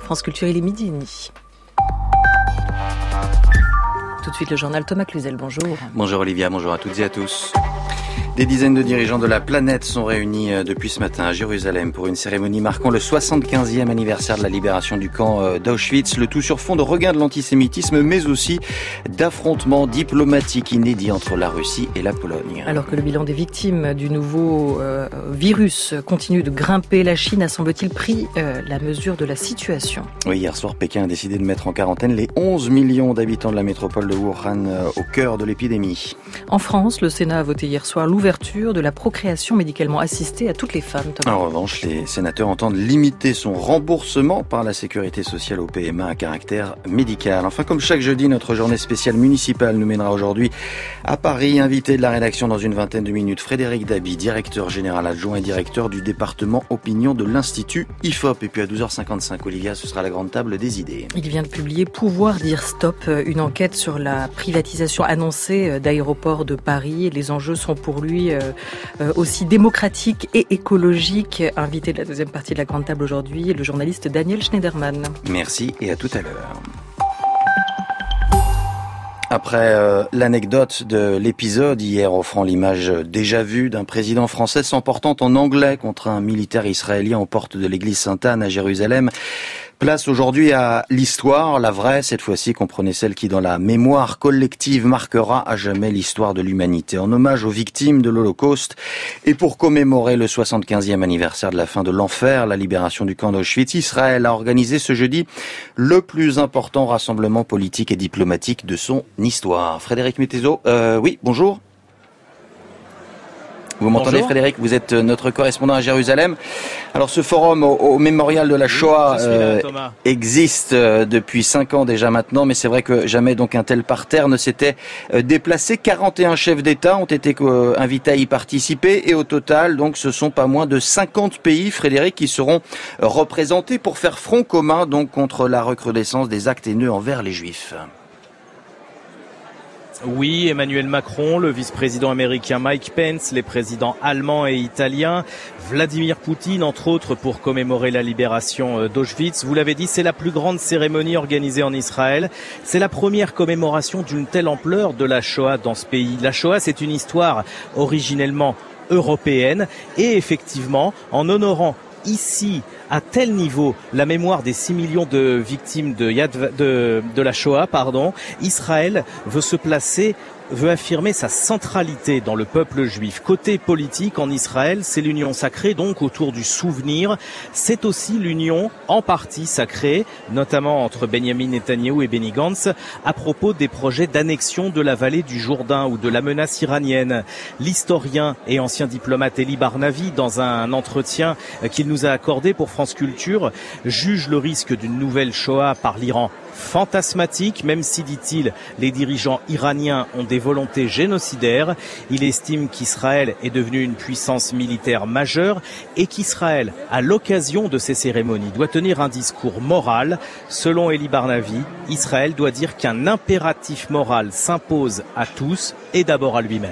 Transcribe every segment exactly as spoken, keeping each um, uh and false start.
France Culture, il est midi et demi. Tout de suite, le journal Thomas Cluzel, bonjour. Bonjour Olivia, bonjour à toutes et à tous. Des dizaines de dirigeants de la planète sont réunis depuis ce matin à Jérusalem pour une cérémonie marquant le soixante-quinzième anniversaire de la libération du camp d'Auschwitz. Le tout sur fond de regain de l'antisémitisme, mais aussi d'affrontements diplomatiques inédits entre la Russie et la Pologne. Alors que le bilan des victimes du nouveau euh, virus continue de grimper, la Chine a semble-t-il pris euh, la mesure de la situation. Oui, hier soir, Pékin a décidé de mettre en quarantaine les onze millions d'habitants de la métropole de Wuhan euh, au cœur de l'épidémie. En France, le Sénat a voté hier soir l'ouverture de la procréation médicalement assistée à toutes les femmes. Thomas. En revanche, les sénateurs entendent limiter son remboursement par la sécurité sociale au P M A à caractère médical. Enfin, comme chaque jeudi, notre journée spéciale municipale nous mènera aujourd'hui à Paris. Invité de la rédaction dans une vingtaine de minutes, Frédéric Dabi, directeur général adjoint et directeur du département opinion de l'Institut I F O P. Et puis à douze heures cinquante-cinq, Olivia, ce sera la grande table des idées. Il vient de publier Pouvoir dire stop, une enquête sur la privatisation annoncée d'aéroports de Paris. Les enjeux sont pour lui Euh, euh, aussi démocratique et écologique. Invité de la deuxième partie de la grande table aujourd'hui, le journaliste Daniel Schneiderman. Merci et à tout à l'heure. Après euh, l'anecdote de l'épisode hier offrant l'image déjà vue d'un président français s'emportant en anglais contre un militaire israélien aux portes de l'église Sainte-Anne à Jérusalem, place aujourd'hui à l'histoire, la vraie, cette fois-ci, comprenez celle qui, dans la mémoire collective, marquera à jamais l'histoire de l'humanité. En hommage aux victimes de l'Holocauste et pour commémorer le soixante-quinzième anniversaire de la fin de l'enfer, la libération du camp d'Auschwitz, Israël a organisé ce jeudi le plus important rassemblement politique et diplomatique de son histoire. Frédéric Mettezo, euh, oui, bonjour. Vous m'entendez, bonjour. Frédéric, vous êtes notre correspondant à Jérusalem. Alors ce forum au, au mémorial de la Shoah oui, euh, là, existe euh, depuis cinq ans déjà maintenant, mais c'est vrai que jamais donc un tel parterre ne s'était euh, déplacé. quarante et un chefs d'État ont été euh, invités à y participer et au total, donc, ce sont pas moins de cinquante pays, Frédéric, qui seront euh, représentés pour faire front commun donc contre la recrudescence des actes haineux envers les Juifs. Oui, Emmanuel Macron, le vice-président américain Mike Pence, les présidents allemands et italiens, Vladimir Poutine, entre autres, pour commémorer la libération d'Auschwitz. Vous l'avez dit, c'est la plus grande cérémonie organisée en Israël. C'est la première commémoration d'une telle ampleur de la Shoah dans ce pays. La Shoah, c'est une histoire originellement européenne et effectivement, en honorant ici, à tel niveau, la mémoire des six millions de victimes de, Yad, de, de la Shoah, pardon, Israël veut se placer, veut affirmer sa centralité dans le peuple juif. Côté politique, en Israël, c'est l'union sacrée, donc autour du souvenir. C'est aussi l'union en partie sacrée, notamment entre Benjamin Netanyahou et Benny Gantz, à propos des projets d'annexion de la vallée du Jourdain ou de la menace iranienne. L'historien et ancien diplomate Eli Barnavi, dans un entretien qu'il nous a accordé pour France Culture, juge le risque d'une nouvelle Shoah par l'Iran fantasmatique, même si, dit-il, les dirigeants iraniens ont des volontés génocidaires. Il estime qu'Israël est devenu une puissance militaire majeure et qu'Israël, à l'occasion de ces cérémonies, doit tenir un discours moral. Selon Eli Barnavi, Israël doit dire qu'un impératif moral s'impose à tous et d'abord à lui-même.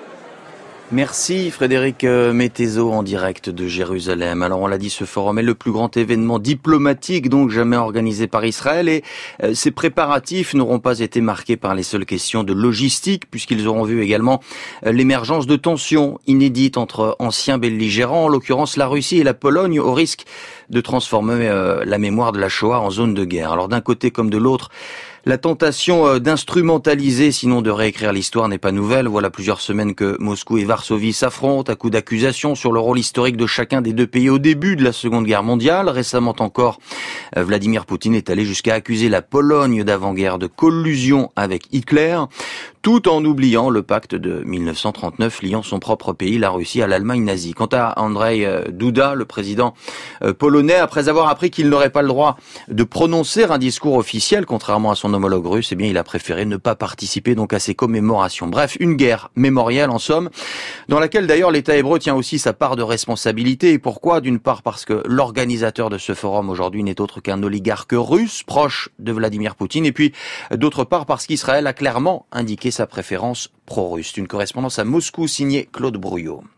Merci Frédéric Mettezo en direct de Jérusalem. Alors on l'a dit, ce forum est le plus grand événement diplomatique donc jamais organisé par Israël et euh, ces préparatifs n'auront pas été marqués par les seules questions de logistique puisqu'ils auront vu également euh, l'émergence de tensions inédites entre anciens belligérants, en l'occurrence la Russie et la Pologne, au risque de transformer euh, la mémoire de la Shoah en zone de guerre. Alors d'un côté comme de l'autre, la tentation d'instrumentaliser, sinon de réécrire l'histoire, n'est pas nouvelle. Voilà plusieurs semaines que Moscou et Varsovie s'affrontent à coups d'accusations sur le rôle historique de chacun des deux pays au début de la Seconde Guerre mondiale. Récemment encore, Vladimir Poutine est allé jusqu'à accuser la Pologne d'avant-guerre de collusion avec Hitler, tout en oubliant le pacte de mille neuf cent trente-neuf liant son propre pays, la Russie, à l'Allemagne nazie. Quant à Andrzej Duda, le président polonais, après avoir appris qu'il n'aurait pas le droit de prononcer un discours officiel, contrairement à son homologue russe, eh bien, il a préféré ne pas participer donc à ces commémorations. Bref, une guerre mémorielle en somme, dans laquelle d'ailleurs l'État hébreu tient aussi sa part de responsabilité. Et pourquoi ? D'une part parce que l'organisateur de ce forum aujourd'hui n'est autre qu'un oligarque russe proche de Vladimir Poutine, et puis d'autre part parce qu'Israël a clairement indiqué sa préférence pro-russe. Une correspondance à Moscou signée Claude Brouillot.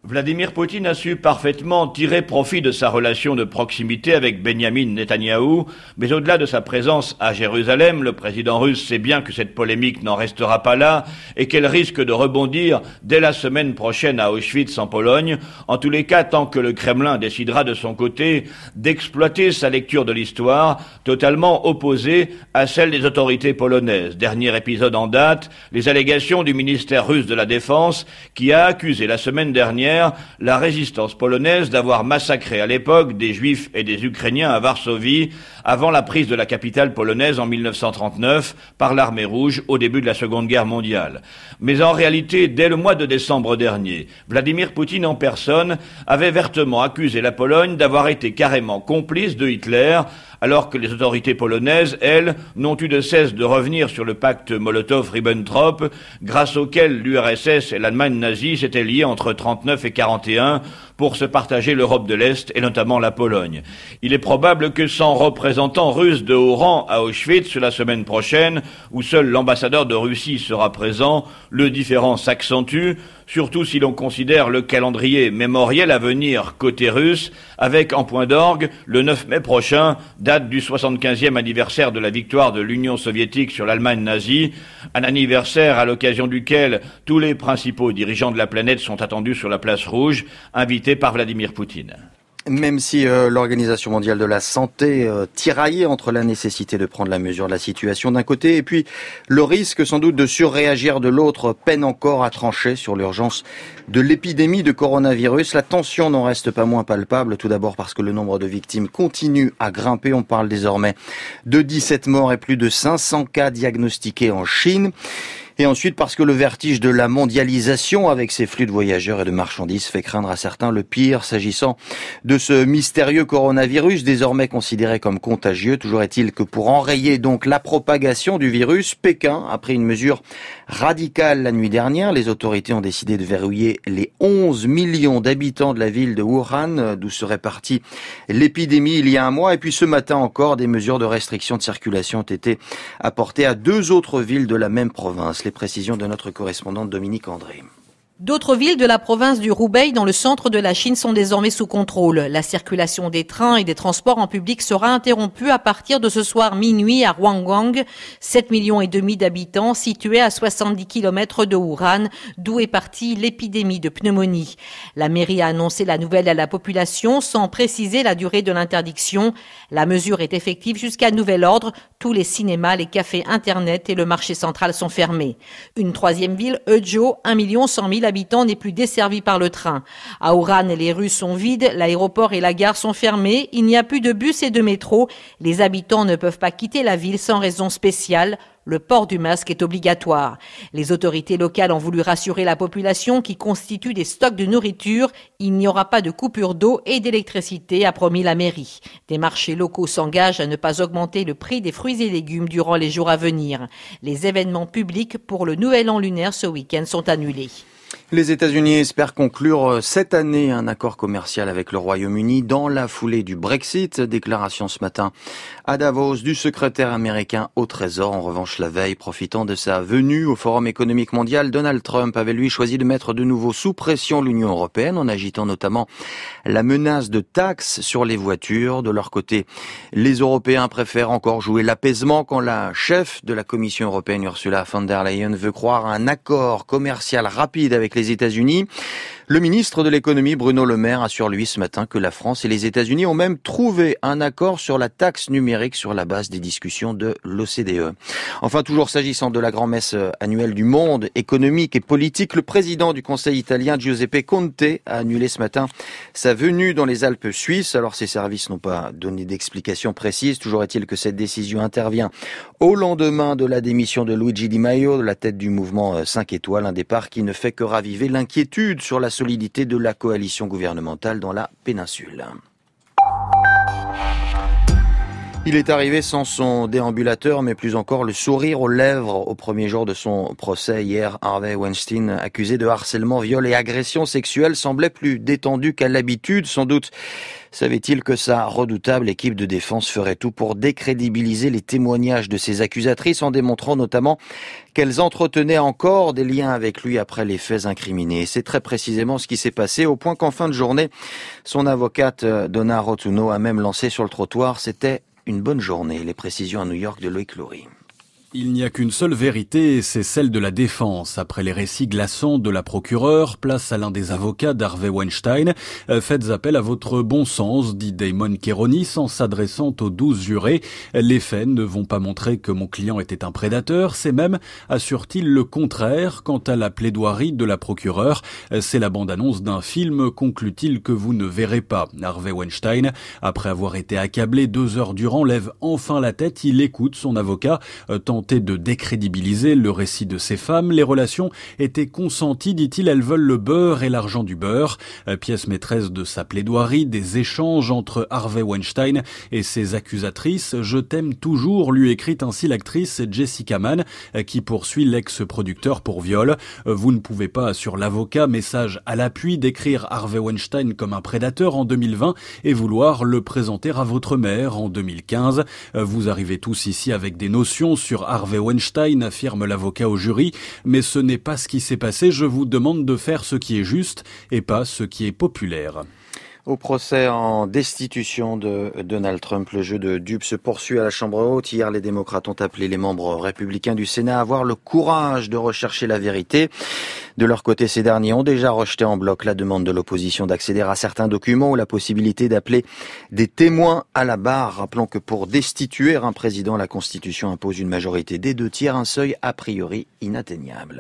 Vladimir Poutine a su parfaitement tirer profit de sa relation de proximité avec Benyamin Netanyahou, mais au-delà de sa présence à Jérusalem, le président russe sait bien que cette polémique n'en restera pas là et qu'elle risque de rebondir dès la semaine prochaine à Auschwitz en Pologne, en tous les cas tant que le Kremlin décidera de son côté d'exploiter sa lecture de l'histoire, totalement opposée à celle des autorités polonaises. Dernier épisode en date, les allégations du ministère russe de la Défense qui a accusé la semaine dernière la résistance polonaise d'avoir massacré à l'époque des Juifs et des Ukrainiens à Varsovie avant la prise de la capitale polonaise en mille neuf cent trente-neuf par l'armée rouge au début de la Seconde Guerre mondiale. Mais en réalité, dès le mois de décembre dernier, Vladimir Poutine en personne avait vertement accusé la Pologne d'avoir été carrément complice de Hitler, alors que les autorités polonaises, elles, n'ont eu de cesse de revenir sur le pacte Molotov-Ribbentrop, grâce auquel l'U R S S et l'Allemagne nazie s'étaient liées entre trente-neuf et quarante et un pour se partager l'Europe de l'Est et notamment la Pologne. Il est probable que sans représentant russe de haut rang à Auschwitz la semaine prochaine, où seul l'ambassadeur de Russie sera présent, le différend s'accentue, surtout si l'on considère le calendrier mémoriel à venir côté russe, avec en point d'orgue le neuf mai prochain, date du soixante-quinzième anniversaire de la victoire de l'Union soviétique sur l'Allemagne nazie, un anniversaire à l'occasion duquel tous les principaux dirigeants de la planète sont attendus sur la place rouge, invités par Vladimir Poutine. Même si euh, l'Organisation mondiale de la santé euh, tiraillait entre la nécessité de prendre la mesure de la situation d'un côté et puis le risque sans doute de surréagir de l'autre, peine encore à trancher sur l'urgence de l'épidémie de coronavirus. La tension n'en reste pas moins palpable, tout d'abord parce que le nombre de victimes continue à grimper. On parle désormais de dix-sept morts et plus de cinq cents cas diagnostiqués en Chine. Et ensuite parce que le vertige de la mondialisation avec ses flux de voyageurs et de marchandises fait craindre à certains le pire s'agissant de ce mystérieux coronavirus désormais considéré comme contagieux. Toujours est-il que pour enrayer donc la propagation du virus, Pékin a pris une mesure radicale la nuit dernière. Les autorités ont décidé de verrouiller les onze millions d'habitants de la ville de Wuhan, d'où serait partie l'épidémie il y a un mois. Et puis ce matin encore, des mesures de restriction de circulation ont été apportées à deux autres villes de la même province. Les précisions de notre correspondante Dominique André. D'autres villes de la province du Hubei dans le centre de la Chine sont désormais sous contrôle. La circulation des trains et des transports en public sera interrompue à partir de ce soir minuit à Huanggang, sept millions et demi d'habitants situés à soixante-dix kilomètres de Wuhan, d'où est partie l'épidémie de pneumonie. La mairie a annoncé la nouvelle à la population sans préciser la durée de l'interdiction. La mesure est effective jusqu'à nouvel ordre. Tous les cinémas, les cafés, internet et le marché central sont fermés. Une troisième ville, Ezhou, un million cent mille habitants n'est plus desservi par le train. À Wuhan, les rues sont vides, l'aéroport et la gare sont fermés, il n'y a plus de bus et de métro. Les habitants ne peuvent pas quitter la ville sans raison spéciale. Le port du masque est obligatoire. Les autorités locales ont voulu rassurer la population qui constitue des stocks de nourriture. Il n'y aura pas de coupure d'eau et d'électricité, a promis la mairie. Des marchés locaux s'engagent à ne pas augmenter le prix des fruits et légumes durant les jours à venir. Les événements publics pour le nouvel an lunaire ce week-end sont annulés. Les États-Unis espèrent conclure cette année un accord commercial avec le Royaume-Uni dans la foulée du Brexit. Déclaration ce matin à Davos du secrétaire américain au Trésor. En revanche, la veille, profitant de sa venue au Forum économique mondial, Donald Trump avait lui choisi de mettre de nouveau sous pression l'Union européenne en agitant notamment la menace de taxes sur les voitures. De leur côté, les Européens préfèrent encore jouer l'apaisement quand la chef de la Commission européenne, Ursula von der Leyen, veut croire à un accord commercial rapide avec les États-Unis. Le ministre de l'économie, Bruno Le Maire, assure lui ce matin que la France et les États-Unis ont même trouvé un accord sur la taxe numérique sur la base des discussions de l'O C D E. Enfin, toujours s'agissant de la grand-messe annuelle du monde économique et politique, le président du Conseil italien, Giuseppe Conte, a annulé ce matin sa venue dans les Alpes suisses. Alors, ses services n'ont pas donné d'explication précise. Toujours est-il que cette décision intervient au lendemain de la démission de Luigi Di Maio, de la tête du mouvement cinq étoiles, un départ qui ne fait que raviver l'inquiétude sur la solidité de la coalition gouvernementale dans la péninsule. Il est arrivé sans son déambulateur, mais plus encore le sourire aux lèvres au premier jour de son procès. Hier, Harvey Weinstein, accusé de harcèlement, viol et agression sexuelle, semblait plus détendu qu'à l'habitude. Sans doute Savait-il que sa redoutable équipe de défense ferait tout pour décrédibiliser les témoignages de ses accusatrices en démontrant notamment qu'elles entretenaient encore des liens avec lui après les faits incriminés. C'est très précisément ce qui s'est passé, au point qu'en fin de journée, son avocate Donna Rotunno a même lancé sur le trottoir « C'était une bonne journée ». Les précisions à New York de Loïc Loury. Il n'y a qu'une seule vérité, c'est celle de la défense. Après les récits glaçants de la procureure, place à l'un des avocats d'Harvey Weinstein. Faites appel à votre bon sens, dit Damon Keronis en s'adressant aux douze jurés. Les faits ne vont pas montrer que mon client était un prédateur, c'est même, assure-t-il, le contraire. Quant à la plaidoirie de la procureure, c'est la bande-annonce d'un film, conclut-il, que vous ne verrez pas. Harvey Weinstein, après avoir été accablé deux heures durant, lève enfin la tête, il écoute son avocat, tente de décrédibiliser le récit de ces femmes. Les relations étaient consenties, dit-il, elles veulent le beurre et l'argent du beurre. Pièce maîtresse de sa plaidoirie, des échanges entre Harvey Weinstein et ses accusatrices. « Je t'aime toujours », lui écrit ainsi l'actrice Jessica Mann, qui poursuit l'ex-producteur pour viol. Vous ne pouvez pas, sur l'avocat, message à l'appui, décrire Harvey Weinstein comme un prédateur en deux mille vingt et vouloir le présenter à votre mère en deux mille quinze. Vous arrivez tous ici avec des notions sur Harvey Weinstein, affirme l'avocat au jury, mais ce n'est pas ce qui s'est passé. Je vous demande de faire ce qui est juste et pas ce qui est populaire. Au procès en destitution de Donald Trump, le jeu de dupes se poursuit à la Chambre haute. Hier, les démocrates ont appelé les membres républicains du Sénat à avoir le courage de rechercher la vérité. De leur côté, ces derniers ont déjà rejeté en bloc la demande de l'opposition d'accéder à certains documents ou la possibilité d'appeler des témoins à la barre. Rappelons que pour destituer un président, la Constitution impose une majorité des deux tiers, un seuil a priori inatteignable.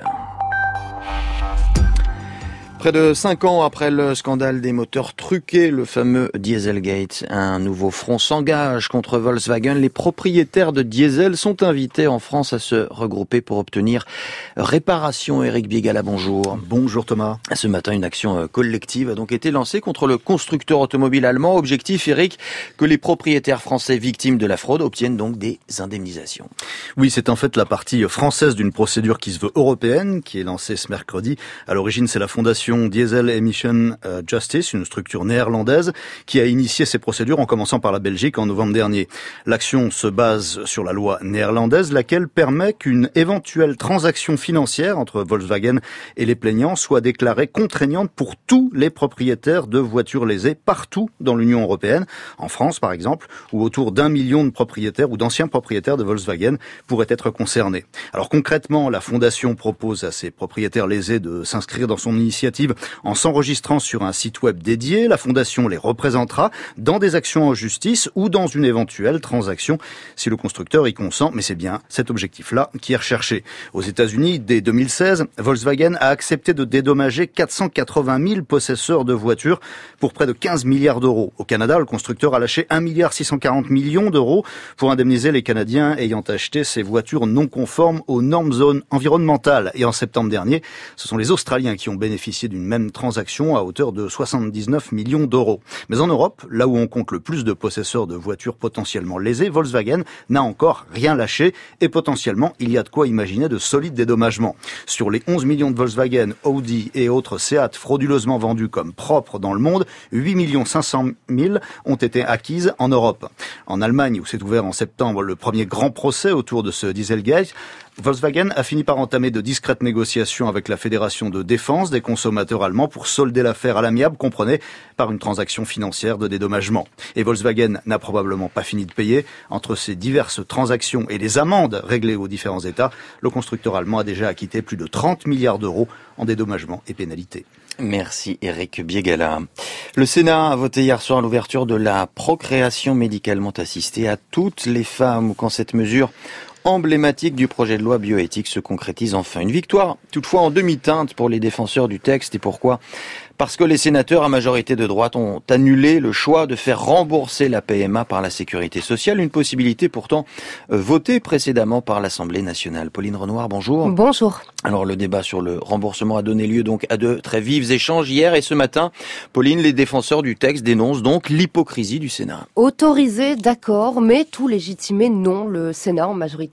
Près de cinq ans après le scandale des moteurs truqués, le fameux Dieselgate, un nouveau front s'engage contre Volkswagen. Les propriétaires de diesel sont invités en France à se regrouper pour obtenir réparation. Éric Biégala, bonjour. Bonjour Thomas. Ce matin, une action collective a donc été lancée contre le constructeur automobile allemand. Objectif, Éric, que les propriétaires français victimes de la fraude obtiennent donc des indemnisations. Oui, c'est en fait la partie française d'une procédure qui se veut européenne, qui est lancée ce mercredi. À l'origine, c'est la fondation Diesel Emission Justice, une structure néerlandaise qui a initié ces procédures en commençant par la Belgique en novembre dernier. L'action se base sur la loi néerlandaise, laquelle permet qu'une éventuelle transaction financière entre Volkswagen et les plaignants soit déclarée contraignante pour tous les propriétaires de voitures lésées partout dans l'Union européenne, en France par exemple, où autour d'un million de propriétaires ou d'anciens propriétaires de Volkswagen pourraient être concernés. Alors concrètement, la fondation propose à ces propriétaires lésés de s'inscrire dans son initiative en s'enregistrant sur un site web dédié. La fondation les représentera dans des actions en justice ou dans une éventuelle transaction si le constructeur y consent, mais c'est bien cet objectif-là qui est recherché. Aux États-Unis, dès deux mille seize, Volkswagen a accepté de dédommager quatre cent quatre-vingt mille possesseurs de voitures pour près de quinze milliards d'euros. Au Canada, le constructeur a lâché un milliard six cent quarante millions d'euros pour indemniser les Canadiens ayant acheté ces voitures non conformes aux normes zones environnementales. Et en septembre dernier, ce sont les Australiens qui ont bénéficié d'une même transaction à hauteur de soixante-dix-neuf millions d'euros. Mais en Europe, là où on compte le plus de possesseurs de voitures potentiellement lésées, Volkswagen n'a encore rien lâché et potentiellement il y a de quoi imaginer de solides dédommagements. Sur les onze millions de Volkswagen, Audi et autres Seat frauduleusement vendus comme propres dans le monde, huit millions cinq cent mille ont été acquises en Europe. En Allemagne, où s'est ouvert en septembre le premier grand procès autour de ce Dieselgate, Volkswagen a fini par entamer de discrètes négociations avec la Fédération de défense des consommateurs allemands pour solder l'affaire à l'amiable, comprenez, par une transaction financière de dédommagement. Et Volkswagen n'a probablement pas fini de payer. Entre ces diverses transactions et les amendes réglées aux différents États, le constructeur allemand a déjà acquitté plus de trente milliards d'euros en dédommagements et pénalités. Merci Éric Biégala. Le Sénat a voté hier soir l'ouverture de la procréation médicalement assistée à toutes les femmes, quand cette mesure emblématique du projet de loi bioéthique se concrétise enfin. Une victoire toutefois en demi-teinte pour les défenseurs du texte. Et pourquoi ? Parce que les sénateurs à majorité de droite ont annulé le choix de faire rembourser la P M A par la sécurité sociale, une possibilité pourtant votée précédemment par l'Assemblée nationale. Pauline Renoir, bonjour. Bonjour. Alors le débat sur le remboursement a donné lieu donc à de très vifs échanges hier et ce matin. Pauline, les défenseurs du texte dénoncent donc l'hypocrisie du Sénat. Autorisé, d'accord, mais tout légitimé, non. Le Sénat en majorité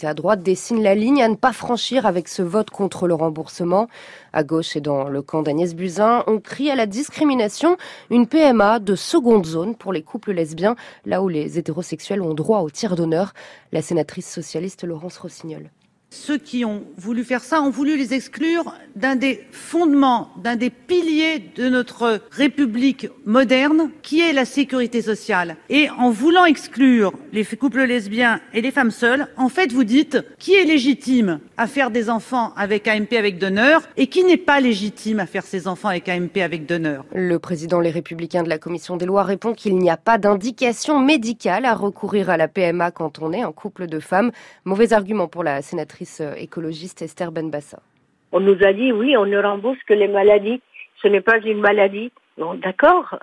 majorité à droite dessine la ligne à ne pas franchir avec ce vote contre le remboursement. À gauche et dans le camp d'Agnès Buzyn, on crie à la discrimination, une P M A de seconde zone pour les couples lesbiens, là où les hétérosexuels ont droit au tiers d'honneur. La sénatrice socialiste Laurence Rossignol. Ceux qui ont voulu faire ça ont voulu les exclure d'un des fondements, d'un des piliers de notre République moderne, qui est la sécurité sociale. Et en voulant exclure les couples lesbiens et les femmes seules, en fait, vous dites qui est légitime à faire des enfants avec A M P avec donneur et qui n'est pas légitime à faire ses enfants avec A M P avec donneur. Le président Les Républicains de la Commission des lois répond qu'il n'y a pas d'indication médicale à recourir à la P M A quand on est un couple de femmes. Mauvais argument pour la sénatrice écologiste Esther Benbassa. On nous a dit oui, on ne rembourse que les maladies. Ce n'est pas une maladie. Bon, d'accord,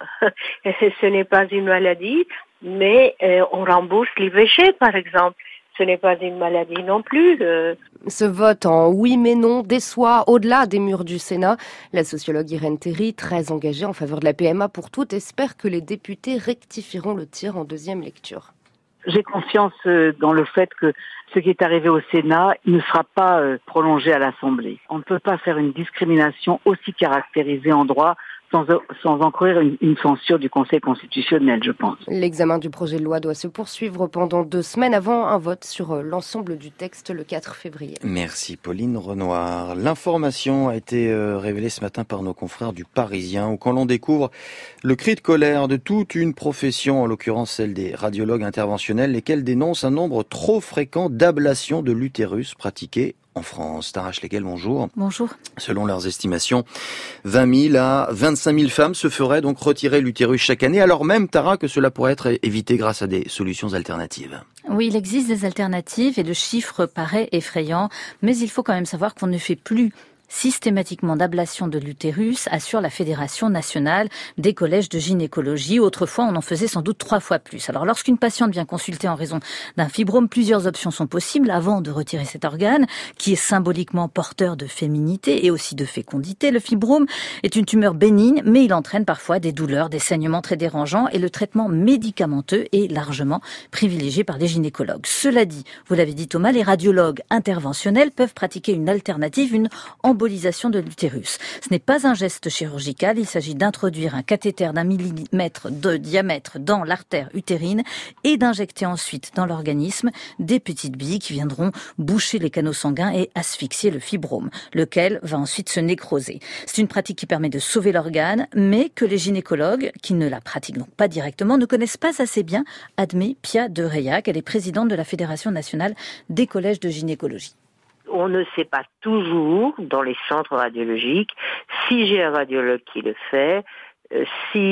ce n'est pas une maladie, mais euh, on rembourse l'I V G par exemple. Ce n'est pas une maladie non plus. Euh... Ce vote en oui mais non déçoit au-delà des murs du Sénat. La sociologue Irène Théry, très engagée en faveur de la P M A pour toutes, espère que les députés rectifieront le tir en deuxième lecture. J'ai confiance dans le fait que ce qui est arrivé au Sénat ne sera pas prolongé à l'Assemblée. On ne peut pas faire une discrimination aussi caractérisée en droit sans, sans encourir une, une censure du Conseil constitutionnel, je pense. L'examen du projet de loi doit se poursuivre pendant deux semaines avant un vote sur l'ensemble du texte le quatre février. Merci Pauline Renoir. L'information a été révélée ce matin par nos confrères du Parisien, où quand l'on découvre le cri de colère de toute une profession, en l'occurrence celle des radiologues interventionnels, lesquels dénoncent un nombre trop fréquent d'ablations de l'utérus pratiquées en France. Tara Schlegel, bonjour. Bonjour. Selon leurs estimations, vingt mille à vingt-cinq mille femmes se feraient donc retirer l'utérus chaque année, alors même, Tara, que cela pourrait être évité grâce à des solutions alternatives. Oui, il existe des alternatives et le chiffre paraît effrayant, mais il faut quand même savoir qu'on ne fait plus systématiquement d'ablation de l'utérus, assure la Fédération nationale des collèges de gynécologie. Autrefois, on en faisait sans doute trois fois plus. Alors, lorsqu'une patiente vient consulter en raison d'un fibrome, plusieurs options sont possibles avant de retirer cet organe, qui est symboliquement porteur de féminité et aussi de fécondité. Le fibrome est une tumeur bénigne, mais il entraîne parfois des douleurs, des saignements très dérangeants, et le traitement médicamenteux est largement privilégié par les gynécologues. Cela dit, vous l'avez dit Thomas, les radiologues interventionnels peuvent pratiquer une alternative, une embolisation de l'utérus. Ce n'est pas un geste chirurgical, il s'agit d'introduire un cathéter d'un millimètre de diamètre dans l'artère utérine et d'injecter ensuite dans l'organisme des petites billes qui viendront boucher les canaux sanguins et asphyxier le fibrome, lequel va ensuite se nécroser. C'est une pratique qui permet de sauver l'organe, mais que les gynécologues, qui ne la pratiquent donc pas directement, ne connaissent pas assez bien, admet Pia de Reillac. Elle est présidente de la Fédération nationale des collèges de gynécologie. On ne sait pas toujours, dans les centres radiologiques, si j'ai un radiologue qui le fait, euh,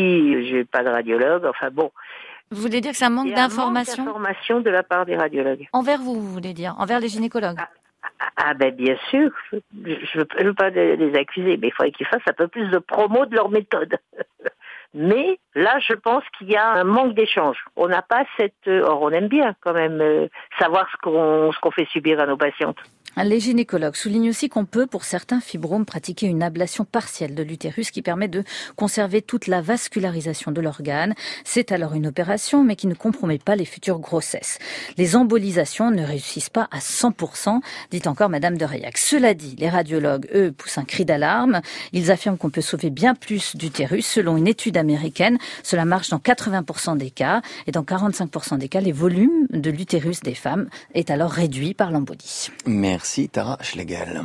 si j'ai pas de radiologue, enfin bon. Vous voulez dire que ça manque d'informations ? d'informations de la part des radiologues. Envers vous, vous voulez dire ? Envers les gynécologues ? Ah, ah, ah ben bien sûr, je ne veux pas les accuser, mais il faudrait qu'ils fassent un peu plus de promo de leur méthode. Mais là, je pense qu'il y a un manque d'échange. On n'a pas cette... Or, on aime bien quand même euh, savoir ce qu'on, ce qu'on fait subir à nos patientes. Les gynécologues soulignent aussi qu'on peut, pour certains fibromes, pratiquer une ablation partielle de l'utérus qui permet de conserver toute la vascularisation de l'organe. C'est alors une opération, mais qui ne compromet pas les futures grossesses. Les embolisations ne réussissent pas à cent pour cent, dit encore Madame de Reillac. Cela dit, les radiologues, eux, poussent un cri d'alarme. Ils affirment qu'on peut sauver bien plus d'utérus. Selon une étude américaine, cela marche dans quatre-vingts pour cent des cas. Et dans quarante-cinq pour cent des cas, les volumes de l'utérus des femmes est alors réduit par l'embolie. Merci. Merci Tara Schlegel.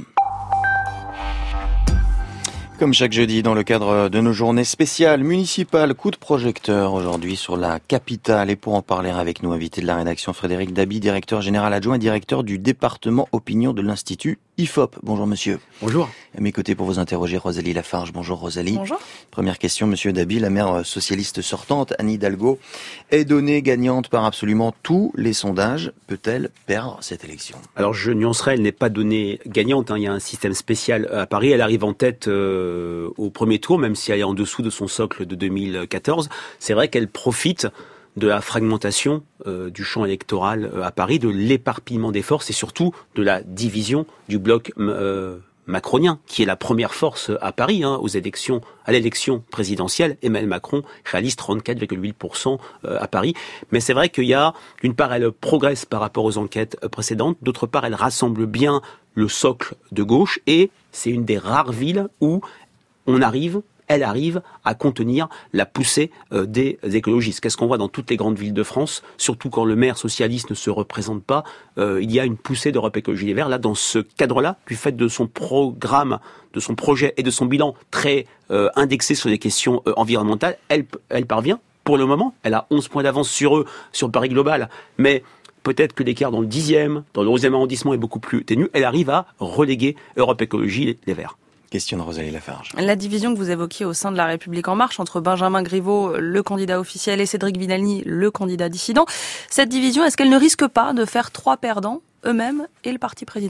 Comme chaque jeudi, dans le cadre de nos journées spéciales municipales, coup de projecteur aujourd'hui sur la capitale. Et pour en parler avec nous, invité de la rédaction Frédéric Dabi, directeur général adjoint et directeur du département opinion de l'Institut I F O P. Bonjour monsieur. Bonjour. À mes côtés pour vous interroger, Rosalie Lafarge. Bonjour Rosalie. Bonjour. Première question, monsieur Dabi, la maire socialiste sortante, Anne Hidalgo, est donnée gagnante par absolument tous les sondages. Peut-elle perdre cette élection ? Alors je nuancerai, elle n'est pas donnée gagnante. Hein. Il y a un système spécial à Paris. Elle arrive en tête euh, au premier tour, même si elle est en dessous de son socle de deux mille quatorze. C'est vrai qu'elle profite de la fragmentation euh, du champ électoral euh, à Paris, de l'éparpillement des forces et surtout de la division du bloc euh, macronien, qui est la première force à Paris, hein, aux élections, à l'élection présidentielle. Emmanuel Macron réalise trente-quatre virgule huit pour cent à Paris. Mais c'est vrai qu'il y a, d'une part, elle progresse par rapport aux enquêtes précédentes, d'autre part, elle rassemble bien le socle de gauche, et c'est une des rares villes où on arrive elle arrive à contenir la poussée euh, des écologistes. Qu'est-ce qu'on voit dans toutes les grandes villes de France, surtout quand le maire socialiste ne se représente pas, euh, il y a une poussée d'Europe Écologie Les Verts. Là, dans ce cadre-là, du fait de son programme, de son projet et de son bilan très euh, indexé sur les questions euh, environnementales, elle, elle parvient, pour le moment, elle a onze points d'avance sur eux, sur Paris Global, mais peut-être que l'écart dans le dixième, dans le onzième arrondissement est beaucoup plus ténu, elle arrive à reléguer Europe Écologie Les Verts. Question de Rosalie Lafarge. La division que vous évoquiez au sein de La République En Marche entre Benjamin Griveaux, le candidat officiel, et Cédric Villani, le candidat dissident, cette division, est-ce qu'elle ne risque pas de faire trois perdants, eux-mêmes et le parti présidentiel ?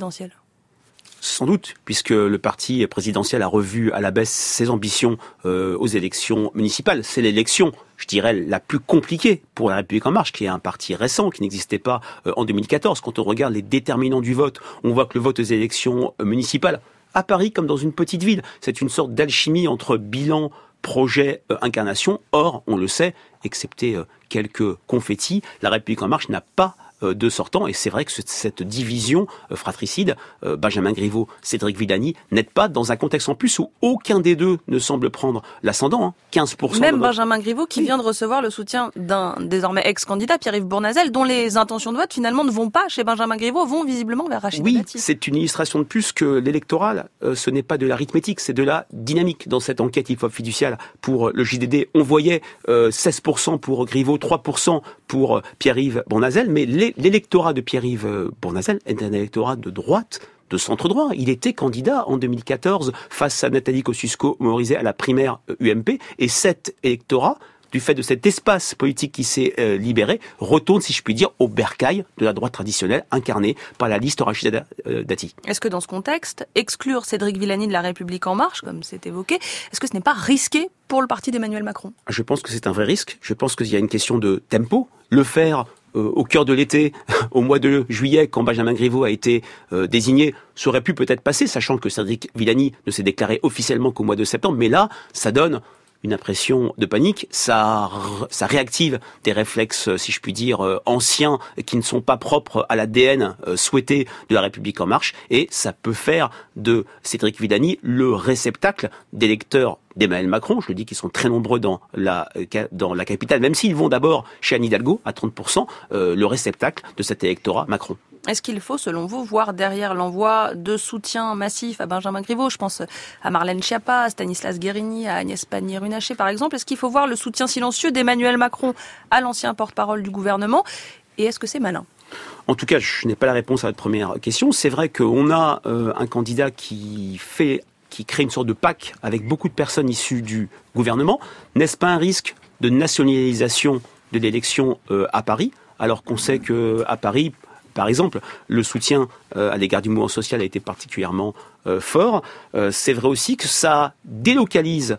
Sans doute, puisque le parti présidentiel a revu à la baisse ses ambitions euh, aux élections municipales. C'est l'élection, je dirais, la plus compliquée pour La République En Marche, qui est un parti récent, qui n'existait pas euh, en deux mille quatorze. Quand on regarde les déterminants du vote, on voit que le vote aux élections euh, municipales, à Paris comme dans une petite ville, c'est une sorte d'alchimie entre bilan, projet, euh, incarnation. Or, on le sait, excepté euh, quelques confettis, La République En Marche n'a pas euh, de sortant, et c'est vrai que cette division euh, fratricide, euh, Benjamin Griveaux, Cédric Villani, n'aide pas dans un contexte en plus où aucun des deux ne semble prendre l'ascendant, hein, quinze pour cent. Même Benjamin Griveaux qui vient de recevoir le soutien d'un désormais ex-candidat, Pierre-Yves Bournazel, dont les intentions de vote finalement ne vont pas chez Benjamin Griveaux, vont visiblement vers Rachida Oui, Dati. c'est une illustration de plus que l'électoral, euh, ce n'est pas de l'arithmétique, c'est de la dynamique. Dans cette enquête I F O P fiduciale pour le J D D, on voyait euh, seize pour cent pour Griveaux, trois pour cent pour euh, Pierre-Yves Bournazel, mais les l'électorat de Pierre-Yves Bournazel est un électorat de droite, de centre-droit. Il était candidat en deux mille quatorze face à Nathalie Kosciusko-Morizet à la primaire U M P, et cet électorat, du fait de cet espace politique qui s'est euh, libéré, retourne, si je puis dire, au bercail de la droite traditionnelle incarnée par la liste Rachida Dati. Est-ce que dans ce contexte, exclure Cédric Villani de La République En Marche, comme c'est évoqué, est-ce que ce n'est pas risqué pour le parti d'Emmanuel Macron ? Je pense que c'est un vrai risque. Je pense qu'il y a une question de tempo. Le faire Euh, au cœur de l'été, au mois de juillet, quand Benjamin Griveaux a été euh, désigné, ça aurait pu peut-être passer, sachant que Cédric Villani ne s'est déclaré officiellement qu'au mois de septembre. Mais là, ça donne une impression de panique, ça, ça réactive des réflexes, si je puis dire, euh, anciens, qui ne sont pas propres à l'A D N euh, souhaité de La République En Marche, et ça peut faire de Cédric Villani le réceptacle d'électeurs d'Emmanuel Macron, je le dis qu'ils sont très nombreux dans la, dans la capitale, même s'ils vont d'abord chez Anne Hidalgo, à trente pour cent, euh, le réceptacle de cet électorat Macron. Est-ce qu'il faut, selon vous, voir derrière l'envoi de soutien massif à Benjamin Griveaux, je pense à Marlène Schiappa, à Stanislas Guerini, à Agnès Pannier-Runacher par exemple, est-ce qu'il faut voir le soutien silencieux d'Emmanuel Macron à l'ancien porte-parole du gouvernement, et est-ce que c'est malin ? En tout cas, je n'ai pas la réponse à votre première question. C'est vrai qu'on a euh, un candidat qui fait qui crée une sorte de pacte avec beaucoup de personnes issues du gouvernement. N'est-ce pas un risque de nationalisation de l'élection euh, à Paris, alors qu'on sait qu'à Paris, par exemple, le soutien euh, à l'égard du mouvement social a été particulièrement euh, fort. Euh, c'est vrai aussi que ça délocalise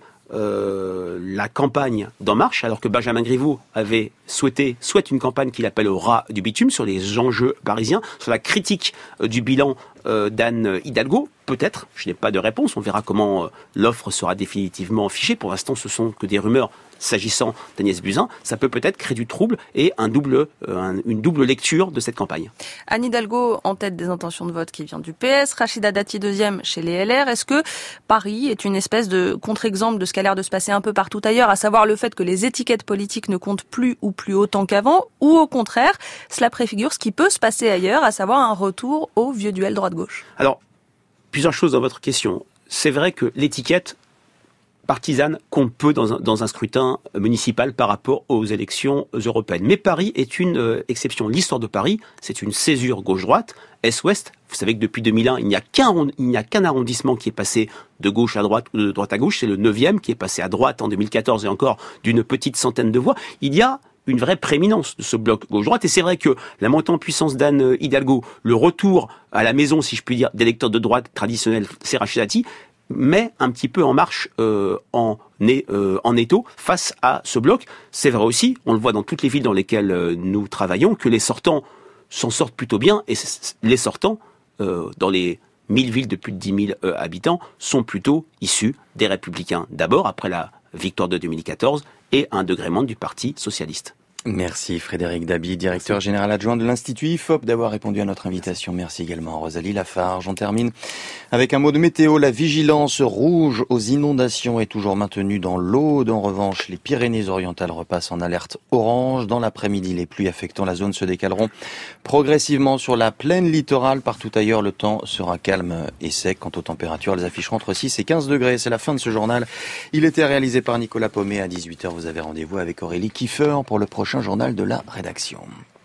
Euh, la campagne d'En Marche, alors que Benjamin Griveaux avait souhaité, souhaite une campagne qu'il appelle au ras du bitume, sur les enjeux parisiens, sur la critique euh, du bilan euh, d'Anne Hidalgo. Peut-être, je n'ai pas de réponse, on verra comment euh, l'offre sera définitivement fichée. Pour l'instant, ce sont que des rumeurs s'agissant d'Agnès Buzyn. Ça peut peut-être créer du trouble et un double, euh, un, une double lecture de cette campagne. Anne Hidalgo en tête des intentions de vote qui vient du P S, Rachida Dati deuxième chez les L R. Est-ce que Paris est une espèce de contre-exemple de ce qui a l'air de se passer un peu partout ailleurs, à savoir le fait que les étiquettes politiques ne comptent plus ou plus autant qu'avant, ou au contraire, cela préfigure ce qui peut se passer ailleurs, à savoir un retour au vieux duel droite-gauche ? Alors, plusieurs choses dans votre question. C'est vrai que l'étiquette partisane compte peu dans un, dans un scrutin municipal par rapport aux élections européennes. Mais Paris est une euh, exception. L'histoire de Paris, c'est une césure gauche-droite, est-ouest. Vous savez que depuis deux mille un, il n'y a qu'un, il n'y a qu'un arrondissement qui est passé de gauche à droite ou de droite à gauche. C'est le neuvième qui est passé à droite en deux mille quatorze et encore d'une petite centaine de voix. Il y a une vraie prééminence de ce bloc gauche-droite. Et c'est vrai que la montée en puissance d'Anne Hidalgo, le retour à la maison, si je puis dire, d'électeurs de droite traditionnels, c'est Rachida Dati, met un petit peu en marche, euh, en, euh, en étau face à ce bloc. C'est vrai aussi, on le voit dans toutes les villes dans lesquelles euh, nous travaillons, que les sortants s'en sortent plutôt bien, et les sortants, euh, dans les mille villes de plus de dix mille euh, habitants, sont plutôt issues des Républicains. D'abord, après la victoire de deux mille quatorze, et un dégrèment du Parti socialiste. Merci Frédéric Dabi, directeur Merci. général adjoint de l'Institut I F O P, d'avoir répondu à notre invitation. Merci également Rosalie Lafarge. On termine avec un mot de météo. La vigilance rouge aux inondations est toujours maintenue dans l'Aude. En revanche, les Pyrénées-Orientales repassent en alerte orange. Dans l'après-midi, les pluies affectant la zone se décaleront progressivement sur la plaine littorale. Partout ailleurs, le temps sera calme et sec. Quant aux températures, elles afficheront entre six et quinze degrés. C'est la fin de ce journal. Il était réalisé par Nicolas Paumet. À dix-huit heures, vous avez rendez-vous avec Aurélie Kiefer pour le prochain journal de la rédaction.